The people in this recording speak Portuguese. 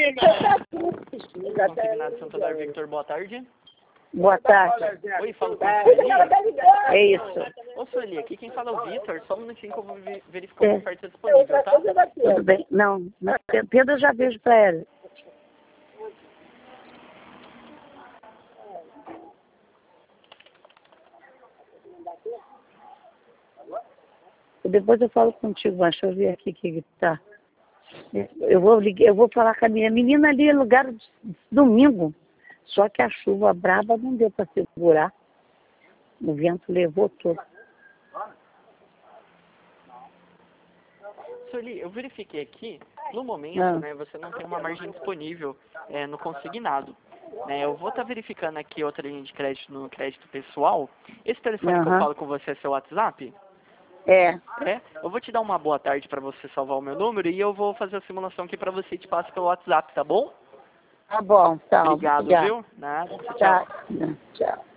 Consignado Santo Andar Victor, boa tarde. Boa tarde. Oi, falo com a Sueli. É isso. Ô, Sueli, aqui quem fala é o Vitor. Só um minutinho que eu vou verificar uma oferta disponível, tá? Tudo bem. Não, Pedro eu já vejo para ela. Depois eu falo contigo, mas deixa eu ver aqui que tá. Eu vou falar com a minha menina ali, alugaram domingo. Só que a chuva brava não deu para segurar. O vento levou tudo. Sueli, eu verifiquei aqui, no momento, né, você não tem uma margem disponível no consignado. Né, eu vou estar verificando aqui outra linha de crédito no crédito pessoal. Esse telefone que eu falo com você é seu WhatsApp? É. Eu vou te dar uma boa tarde para você salvar o meu número e eu vou fazer a simulação aqui para você e te passo pelo WhatsApp, tá bom? Tá bom, então. Obrigado, viu? Nada. Tchau. Tchau.